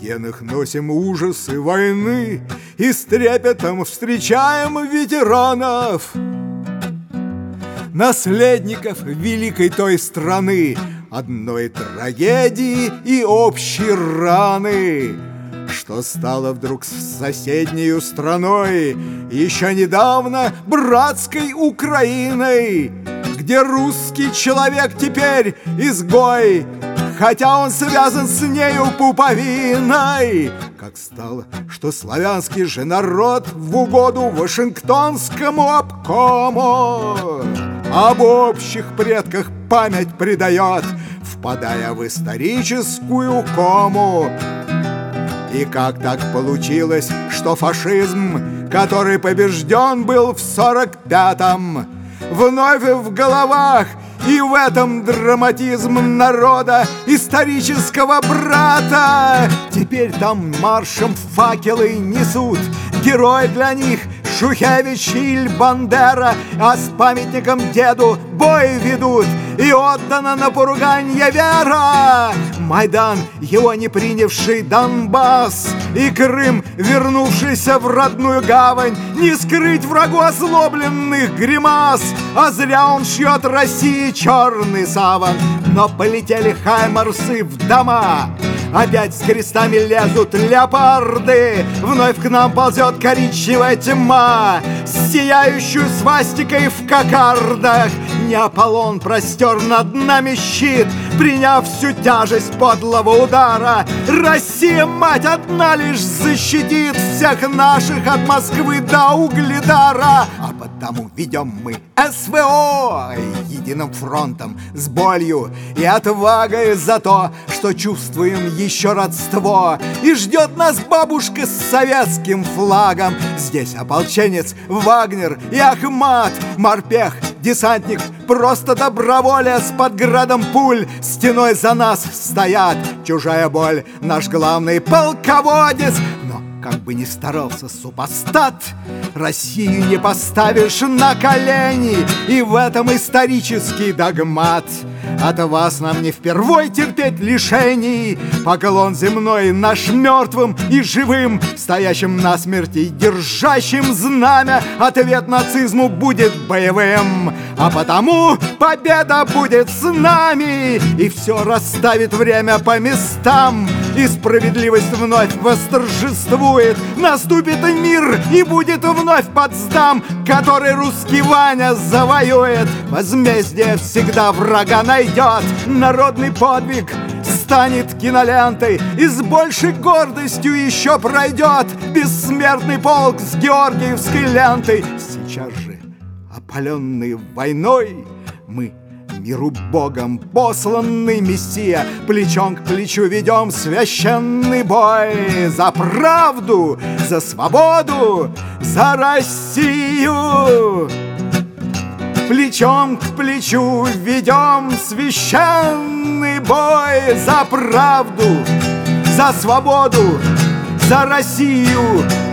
генах носим ужасы войны и с трепетом встречаем ветеранов, наследников великой той страны, одной трагедии и общей раны, что стало вдруг с соседнею страной, еще недавно братской Украиной, где русский человек теперь изгой, хотя он связан с нею пуповиной. Как стало, что славянский же народ в угоду Вашингтонскому обкому об общих предках память предает, впадая в историческую кому. И как так получилось, что фашизм, который побежден был в 45-м, вновь в головах, и в этом драматизм народа, исторического брата. Теперь там маршем факелы несут, герой для них Шухевич или Бандера, а с памятником деду бой ведут, и отдана на поруганье вера. Майдан, его не принявший Донбасс, и Крым, вернувшийся в родную гавань, не скрыть врагу озлобленных гримас, а зря он шьет России черный саван. Но полетели хаймарсы в дома, опять с крестами лезут леопарды, вновь к нам ползет коричневая тьма с сияющую свастикой в кокардах. Не Аполлон простер над нами щит, приняв всю тяжесть подлого удара. Россия, мать, одна лишь защитит всех наших от Москвы до Угледара. А потому ведем мы СВО единым фронтом, с болью и отвагой за то, что чувствуем еще родство. И ждет нас бабушка с советским флагом. Здесь ополченец Вагнер и Ахмат, морпех, десантник, просто доброволец под градом пуль. Стеной за нас стоят, чужая боль, наш главный полководец. Но как бы ни старался супостат, Россию не поставишь на колени, и в этом исторический догмат. От вас нам не впервой терпеть лишений, поклон земной наш мертвым и живым, стоящим насмерть и держащим знамя. Ответ нацизму будет боевым, а потому победа будет с нами, и все расставит время по местам, и справедливость вновь восторжествует. Наступит мир, и будет вновь Потсдам, который русский Ваня завоюет. Возмездие всегда врага найдет, народный подвиг станет кинолентой, и с большей гордостью еще пройдет бессмертный полк с георгиевской лентой. Сейчас же, опаленные войной, мы, миру Богом посланный Мессия, плечом к плечу ведем священный бой за правду, за свободу, за Россию. Плечом к плечу ведем священный бой за правду, за свободу, за Россию.